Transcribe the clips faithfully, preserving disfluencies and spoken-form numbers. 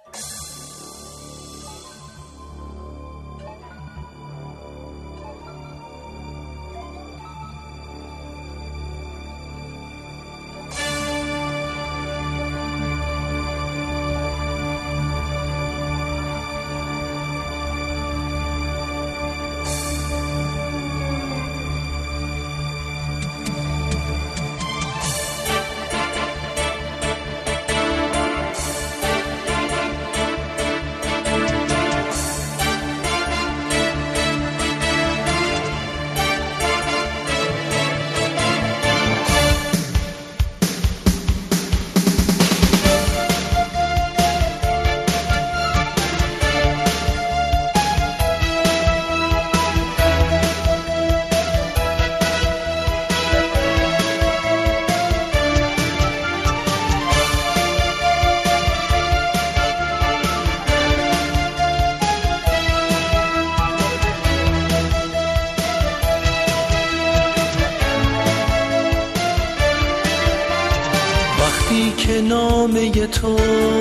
که نامه تو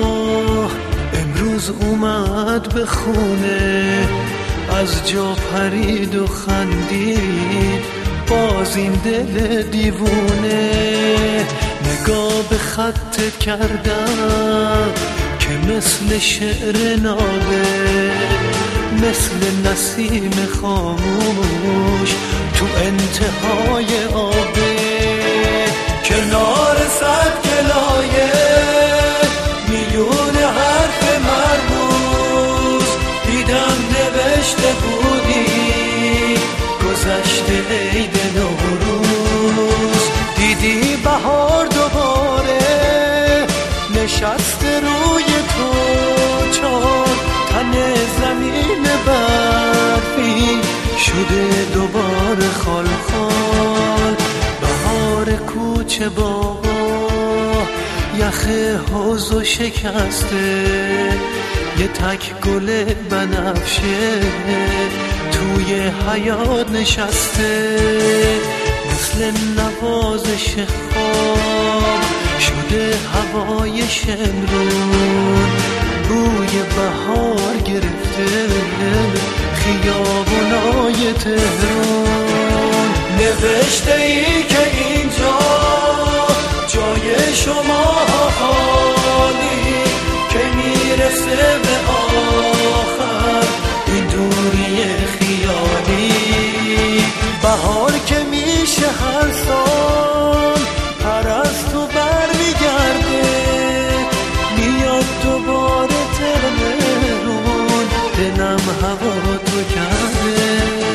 امروز اومد به خونه، از جا پرید و خندید باز این دل دیوونه. نگاه به خطت کردم که مثل شعر نابه، مثل نسیم خاموش تو انتهای آبه. کنار صد گلایه میلیون حرف مرموز دیدم نوشته بودی گذشته عید نوروز. دیدی بهار دوباره نشسته روی تو، چون تن زمین برفی شده دوباره خال خال. بهار کوچه باغا یخ حوضو شکسته، یه تک گل بنفشه توی حیاط نشسته. مثل نوازش خواب شده هوای شمرون، بوی بهار گرفته خیابونای تهران. نوشته ای که اینجا جای شما خالی، که میرسه به آخر این دوری خیالی. بهار که میشه هر سال پرستو بر میگرده، میاد دوباره تهران دلم هوا تو کرده.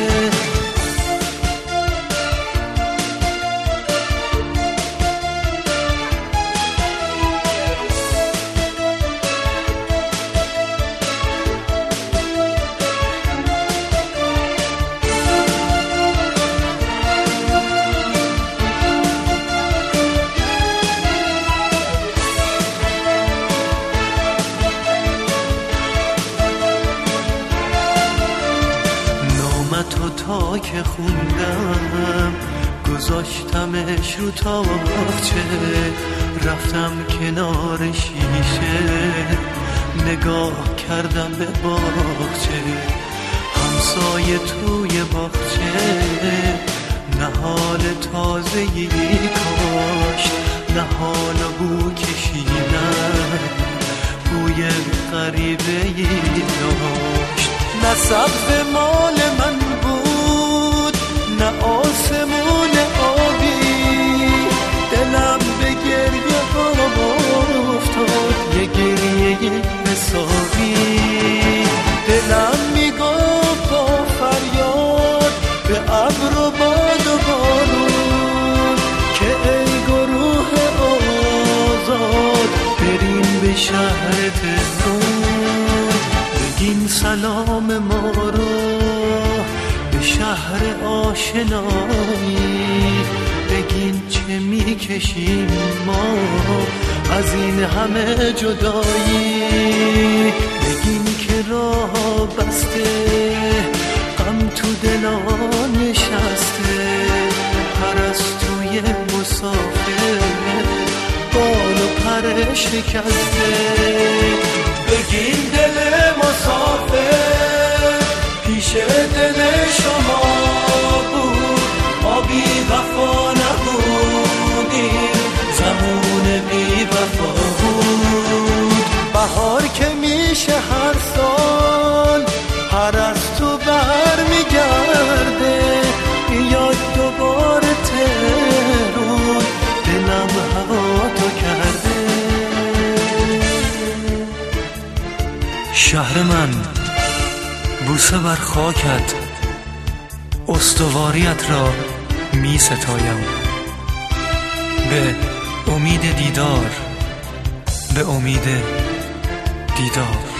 تو تا که خوندم گذاشتمش رو تاقچه، رفتم کنار شیشه نگاه کردم به باغچه. همسایه توی باغچه نهال تازه‌ای کاشت، نهال و بو کشیدن بوی غریبه‌ای داشت. نه سبز مال من بود نه آسمون آبی، دلم به گریه افتاد یه گریه حسابی. دلم میگفت با فریاد به ابر و باد و بارون که ای گروه آزاد بریم به شهر تهران. بگین سلام ما رو به شهر آشنایی، بگین چه میکشیم ما از این همه جدایی. بگین که راه بسته غم تو دلا نشسته، پرستوی مسافر بال و پر شکسته. بگین دل مسافر پیش دل شما بود، ما بی وفا نبودیم، زمان بی وفا بود. بهار که میشه هر سال پرستو بر میگرده، بیاد دوباره تهرون دلم هوا تو کرده. شهر من بوسه بر خاکت، استواریت را می ستایم، به امید دیدار، به امید دیدار.